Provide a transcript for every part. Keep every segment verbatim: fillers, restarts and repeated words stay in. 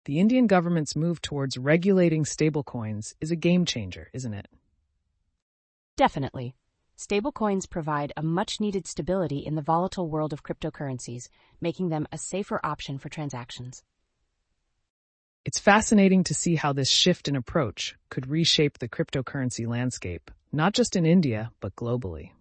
The Indian government's move towards regulating stablecoins is a game changer, isn't it? Definitely. Stablecoins provide a much-needed stability in the volatile world of cryptocurrencies, making them a safer option for transactions. It's fascinating to see how this shift in approach could reshape the cryptocurrency landscape, not just in India, but globally.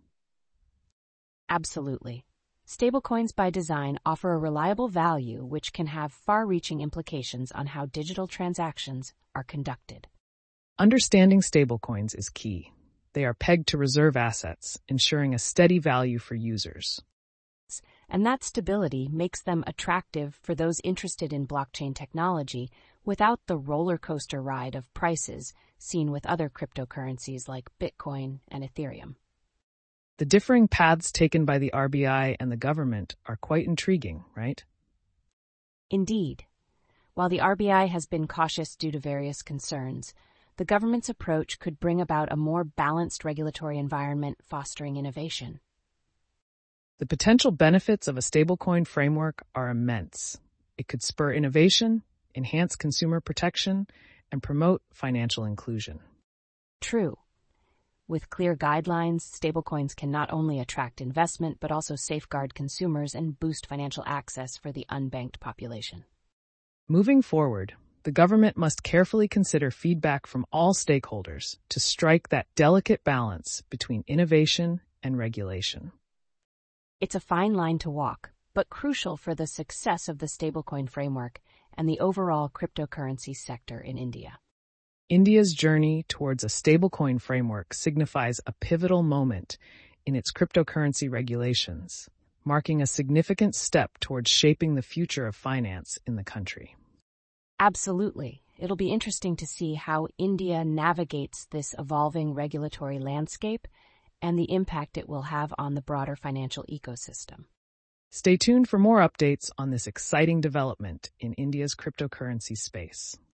Absolutely. Stablecoins by design offer a reliable value which can have far-reaching implications on how digital transactions are conducted. Understanding stablecoins is key. They are pegged to reserve assets, ensuring a steady value for users. And that stability makes them attractive for those interested in blockchain technology without the roller coaster ride of prices seen with other cryptocurrencies like Bitcoin and Ethereum. The differing paths taken by the R B I and the government are quite intriguing, right? Indeed. While the R B I has been cautious due to various concerns, the government's approach could bring about a more balanced regulatory environment fostering innovation. The potential benefits of a stablecoin framework are immense. It could spur innovation, enhance consumer protection, and promote financial inclusion. True. With clear guidelines, stablecoins can not only attract investment but also safeguard consumers and boost financial access for the unbanked population. Moving forward, the government must carefully consider feedback from all stakeholders to strike that delicate balance between innovation and regulation. It's a fine line to walk, but crucial for the success of the stablecoin framework and the overall cryptocurrency sector in India. India's journey towards a stablecoin framework signifies a pivotal moment in its cryptocurrency regulations, marking a significant step towards shaping the future of finance in the country. Absolutely. It'll be interesting to see how India navigates this evolving regulatory landscape and the impact it will have on the broader financial ecosystem. Stay tuned for more updates on this exciting development in India's cryptocurrency space.